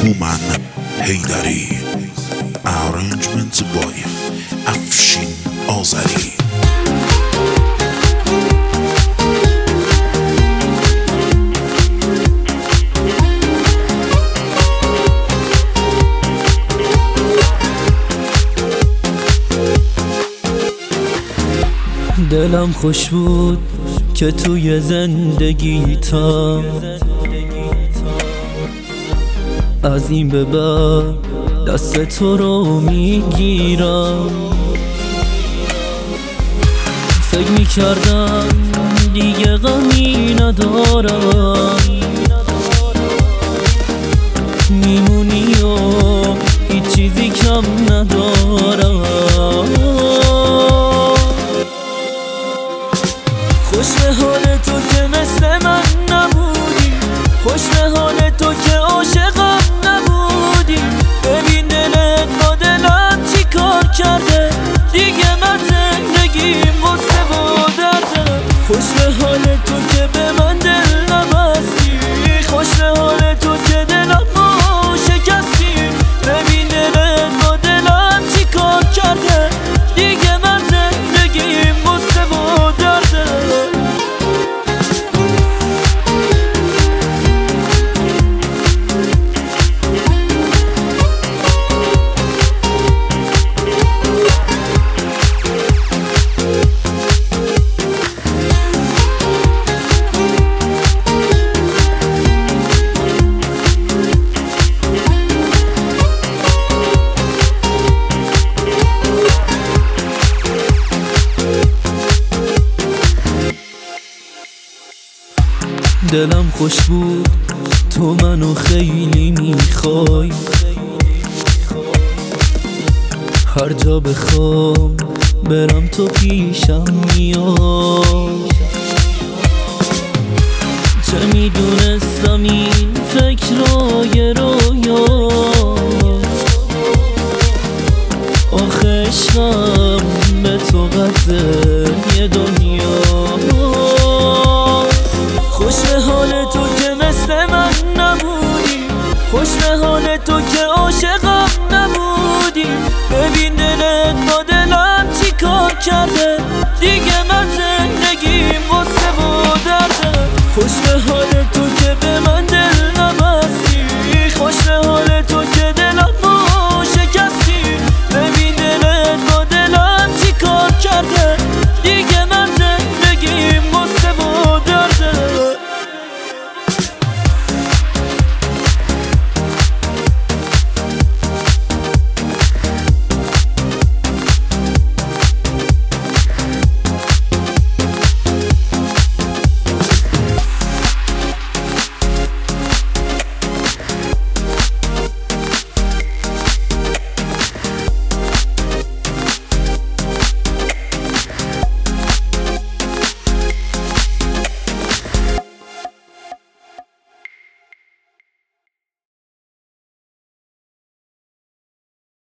هومن حیدری. Arrangement by افشین آذری. دلم خوش بود که توی زندگیتم از این به بعد دست تو رو میگیرم. فکر میکردم دیگه غمی ندارم، میمونی و هیچ چیزی کم ندارم. خوش به حال تو که مثل من نبودی، خوش به حال تو که عاشقم نبودی. ببین دلت با دلم چی کار کرده، دیگه من زندگیم غصه و درده. خوش به حال تو که به من دل نبستی، خوش به حال تو که دلم رو شکستی. ببین دلت با دلم چی کار کرده، دیگه من زندگیم غصه و درده. دلم خوش بود تو منو خیلی میخوای، هر جا بخوام برم تو پیشم میای. چه میدونستم این فکرای رویا، آخه عشقم